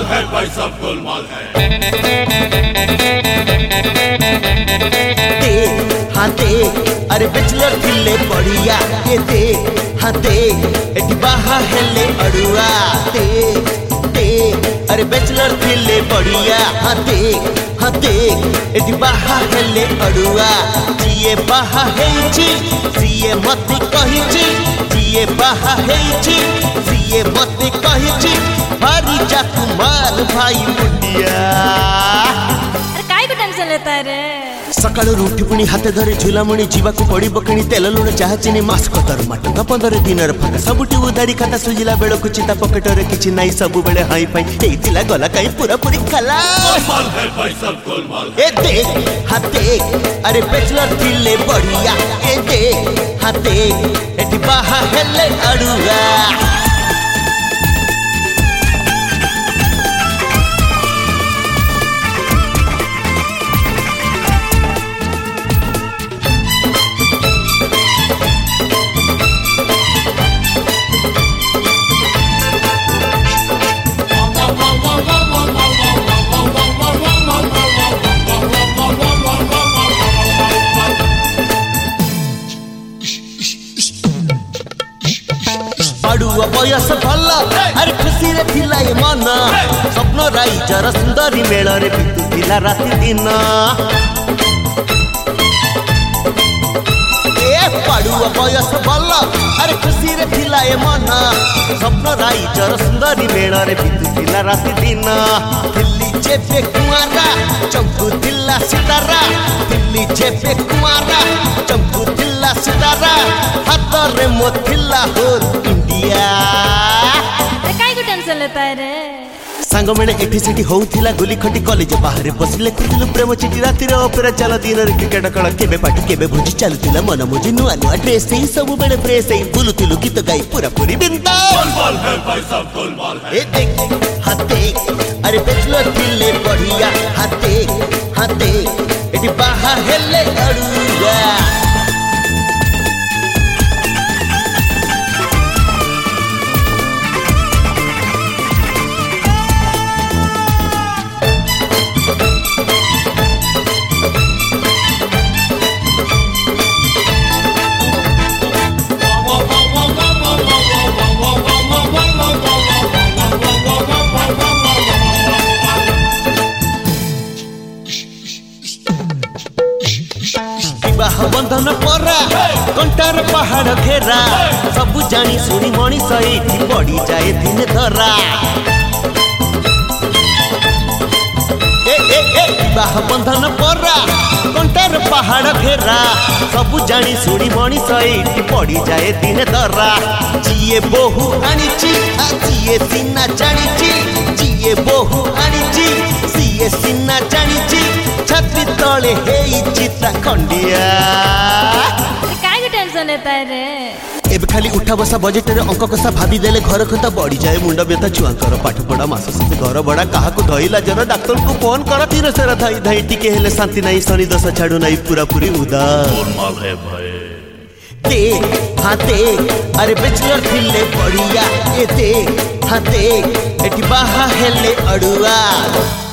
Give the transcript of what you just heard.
है भाई सब गोलमाल है। देख हाँ देख अरे बैचलर थिले बढ़िया ये देख हाँ देख एटी बाहा हेले अड़ुआ देख देख अरे बैचलर थिले बढ़िया हाँ देख एटी बाहा हेले अड़ुआ जिए बाहा हेची जिए मत कहिची जिए बाहा हेची जिए मत कहिची भारी जाकुमार भाई मुंडिया। अरे काय को टेंशन लेता है रे सकाळ उठी पुणी हाते धरी झुलामुणी जीवाकू पड़िबो किणी तेल लुण चाह चीनी मास्क दरमा टंका 15 दिनर फाका सबुटी उधारी खाता सुजिला बेଳ को चिता पॉकेट रे किछि नाही सब बेले हाई फाई एथिला गला काई पूरा पूरी खला गोलमाल है भाई सब गोलमाल। ए देख हाँ देख अरे बैचलर थिले बढ़िया ए देख हाँ देख एठी बाहा हेले अड़ुआ। अड़ुआ बयस भल अरे खुशी रे थिला ये मन स्वप्न राई जर सुंदरी मेल रे बितु थिला राति दिन ए पड़ुआ बयस भल अरे खुशी रे थिला ये मन स्वप्न राई जर सुंदरी मेल रे बितु थिला राति दिन दिल्ली जेबे कुआरा चंपू थिला सितारा दिल्ली जेबे कुआरा चंपू थिला सितारा हाथ रे मो थिला होर काय को टेंशन लेता है रे सांग मैंने एठी सेठी होउथिला गुली खटी कॉलेज बाहर बसले कुदिलु प्रेम चिठी राति रे ऑपेरा चला दिन रे क्रिकेट खेल केबे पार्टी केबे भोजी चलुथिला मन मुझे नुआ नुआ ड्रेस ही सब बेले फ्रेश ही बुलुथिलु गीत गाई पूरा पूरी बिंदा गोलमाल है भाई सब गोलमाल है। ए देख हाँ देख अरे बैचलर थिले बढ़िया हाँ देख एठी बाहा हेले अड़ुआ। बंधन परा कंटार पहाड़ घेरा सबु जानी सुनी मनीष एठी पड़ी जाए दिन धरा विवाह बंधन परा कंटार पहाड़ घेरा सबु जानी सुनी मनीष एठी पड़ी जाए दिन धरा जिए बोहू आनीची जिए सीना जानीची जिए बोहू आनीची जिए सीना जानीची छाती तले हेई चिता खंडिया। काय को टेंशन लेता है रे एबे खाली उठा बसा बजेट रे अंक कसा भाभी देले घर खता बढ़ी जाए मुंड व्यथा छुआंकर पाठ पढ़ा मास से घर बड़ा काहा को धइला जरा डॉक्टर को फोन कर तीर से धाई धाई टिके हेले शांति नहीं शनि दशा छाड़ू नहीं पूरा पूरी उदास गोलमाल है भाई। देख हाँ देख अरे बैचलर थिले बढ़िया ए देख हाँ देख एठी बाहा हेले अड़ुआ।